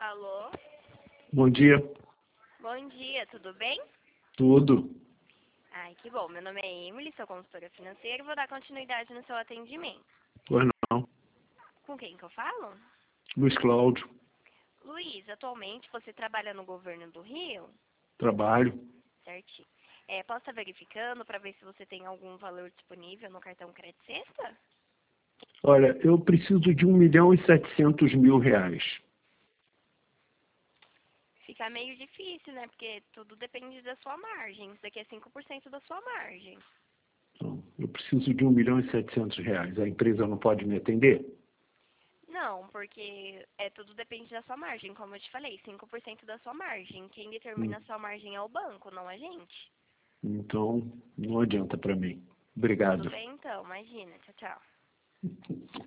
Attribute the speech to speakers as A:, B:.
A: Alô?
B: Bom dia.
A: Bom dia, tudo bem?
B: Tudo.
A: Ai, que bom. Meu nome é Emily, sou consultora financeira e vou dar continuidade no seu atendimento.
B: Pois não.
A: Com quem que eu falo?
B: Luiz Cláudio.
A: Luiz, atualmente você trabalha no governo do Rio?
B: Trabalho.
A: Certinho. Posso estar verificando para ver se você tem algum valor disponível no cartão Crédito Sexta?
B: Olha, eu preciso de R$ 1.700.000.
A: Fica meio difícil, né? Porque tudo depende da sua margem. Isso daqui é 5% da sua margem.
B: Então, eu preciso de R$ 1.700.000. A empresa não pode me atender?
A: Não, porque tudo depende da sua margem. Como eu te falei, 5% da sua margem. Quem
B: Hum,
A: determina a sua margem é o banco, não a gente.
B: Então, não adianta para mim.
A: Tudo
B: Obrigado.
A: bem, então. Imagina. Tchau, tchau.